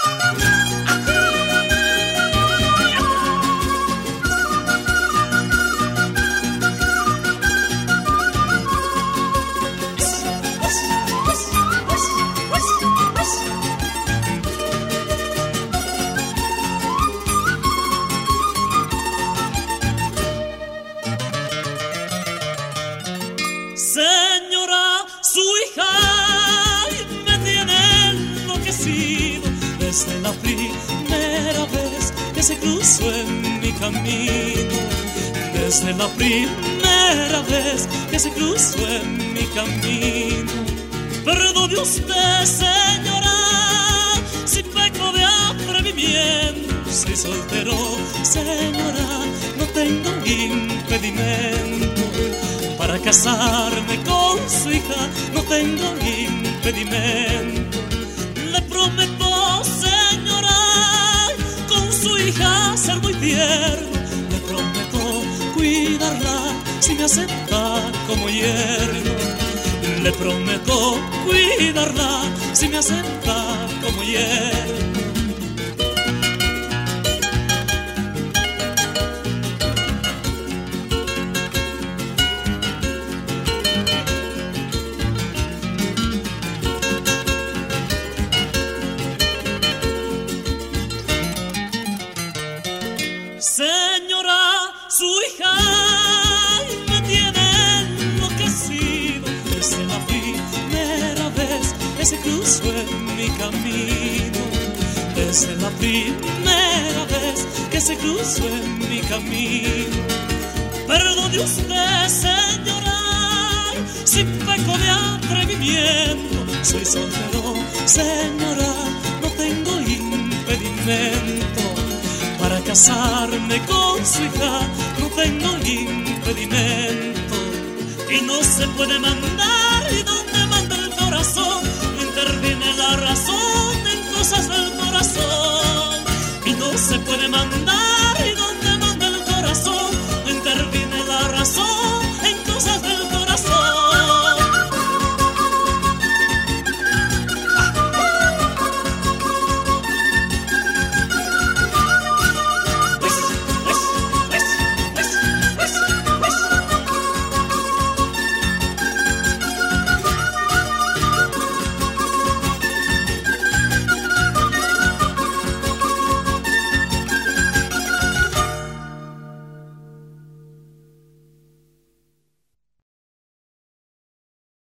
Señora, su hija me tiene enloquecido desde la primera vez que se cruzó en mi camino. Desde la primera vez que se cruzó en mi camino. Perdone usted, señora, si peco de atrevimiento. Soy soltero, señora, no tengo impedimento. Para casarme con su hija no tengo impedimento. Le prometo, señora, con su hija ser muy tierno. Le prometo cuidarla si me acepta como yerno. Le prometo cuidarla si me acepta como yerno. Señora, su hija me tiene enloquecido desde la primera vez que se cruzó en mi camino. Desde la primera vez que se cruzó en mi camino. Perdone usted, señora, si peco de atrevimiento. Soy soltero, señora, no tengo impedimento. Para casarme con su hija no tengo impedimento. Y no se puede mandar y donde manda el corazón no interviene la razón en cosas del corazón. Y no se puede mandar